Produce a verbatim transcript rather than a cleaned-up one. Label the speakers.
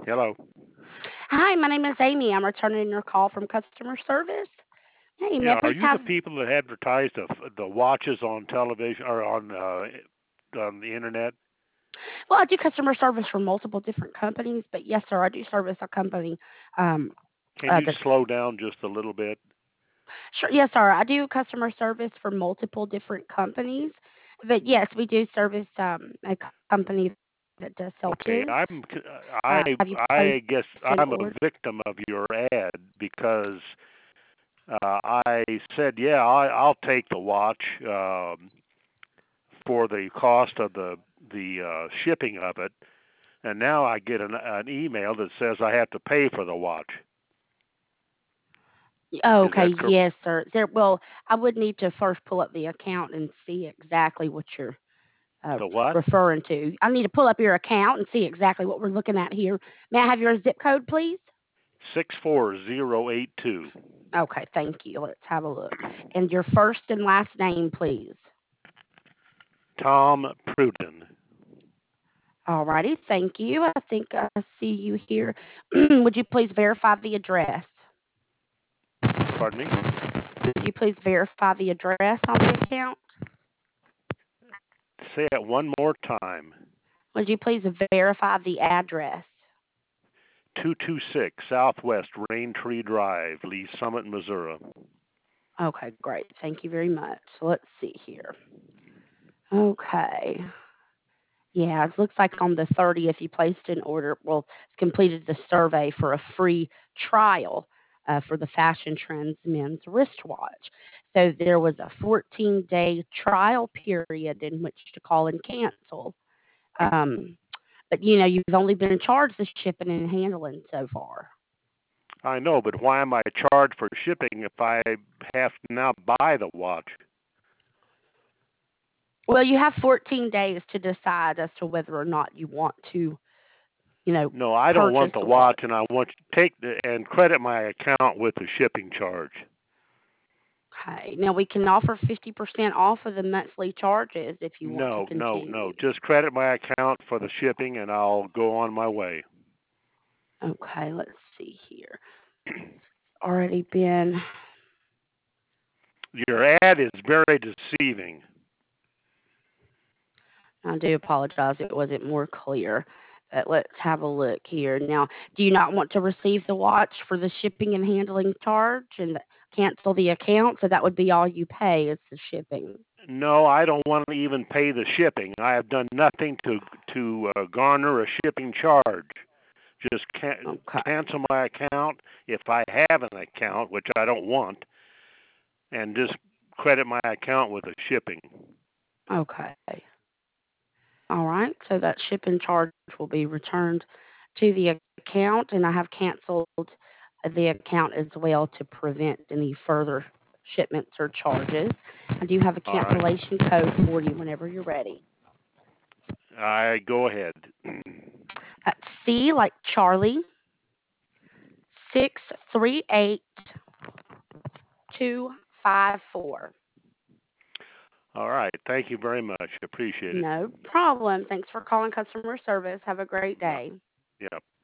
Speaker 1: Hello.
Speaker 2: Hi, my name is Amy. I'm returning your call from customer service. Hey, may I
Speaker 1: Yeah, are
Speaker 2: please
Speaker 1: you the
Speaker 2: have?
Speaker 1: people that advertise the the watches on television or on uh, on the internet?
Speaker 2: Well, I do customer service for multiple different companies, but yes, sir, I do service a company. Um,
Speaker 1: Can
Speaker 2: uh,
Speaker 1: you
Speaker 2: that's
Speaker 1: slow down just a little bit?
Speaker 2: sure. Yes, sir, I do customer service for multiple different companies. But yes, we do service um, a company that does sell watches.
Speaker 1: Okay, I'm
Speaker 2: Uh, have
Speaker 1: I
Speaker 2: you placed
Speaker 1: I guess
Speaker 2: an order?
Speaker 1: I'm a victim of your ad because uh, I said, yeah, I, I'll take the watch um, for the cost of the the uh, shipping of it, and now I get an, an email that says I have to pay for the watch.
Speaker 2: Oh,
Speaker 1: Is
Speaker 2: okay,
Speaker 1: that correct?
Speaker 2: yes, sir. There. Well, I would need to first pull up the account and see exactly what you're uh,
Speaker 1: The what?
Speaker 2: referring to. I need to pull up your account and see exactly what we're looking at here. May I have your zip code, please?
Speaker 1: Six four zero eight two.
Speaker 2: Okay, thank you. Let's have a look. And your first and last name, please.
Speaker 1: Tom Pruden.
Speaker 2: Alrighty, thank you. I think I see you here. Would you please verify the address?
Speaker 1: Pardon me?
Speaker 2: Would you please verify the address on the account?
Speaker 1: Say it one more time.
Speaker 2: Would you please verify the address?
Speaker 1: two two six Southwest Rain Tree Drive, Lee Summit, Missouri.
Speaker 2: Okay, great. Thank you very much. So let's see here. Okay. Yeah, it looks like on the thirtieth you placed an order, well, completed the survey for a free trial uh, for the Fashion Trends men's wristwatch. So there was a fourteen-day trial period in which to call and cancel. Um, but you know, you've only been charged the shipping and handling so far.
Speaker 1: I know, but why am I charged for shipping if I have to now buy the watch?
Speaker 2: Well, you have fourteen days to decide as to whether or not you want to, you know,
Speaker 1: No, I don't
Speaker 2: purchase
Speaker 1: want the
Speaker 2: the watch.
Speaker 1: watch, and I want to take the, and credit my account with the shipping charge.
Speaker 2: Okay. Now we can offer fifty percent off of the monthly charges if you want to
Speaker 1: No, no, no.
Speaker 2: continue.
Speaker 1: Just credit my account for the shipping, and I'll go on my way.
Speaker 2: Okay, let's see here. Already been.
Speaker 1: Your ad is very deceiving.
Speaker 2: I do apologize. It wasn't more clear. But let's have a look here. Now, do you not want to receive the watch for the shipping and handling charge and cancel the account? So that would be all you pay is the shipping.
Speaker 1: No, I don't want to even pay the shipping. I have done nothing to to uh, garner a shipping charge. Just can-
Speaker 2: Okay.
Speaker 1: cancel my account if I have an account, which I don't want, and just credit my account with the shipping.
Speaker 2: Okay. All right. So that shipping charge will be returned to the account, and I have canceled the account as well to prevent any further shipments or charges. I do have a
Speaker 1: All right.
Speaker 2: cancellation code for you whenever you're ready.
Speaker 1: I go ahead.
Speaker 2: That's C like Charlie, six three eight two five four.
Speaker 1: All right. Thank you very much. Appreciate it.
Speaker 2: No problem. Thanks for calling customer service. Have a great
Speaker 1: Yeah.
Speaker 2: day.
Speaker 1: Yeah.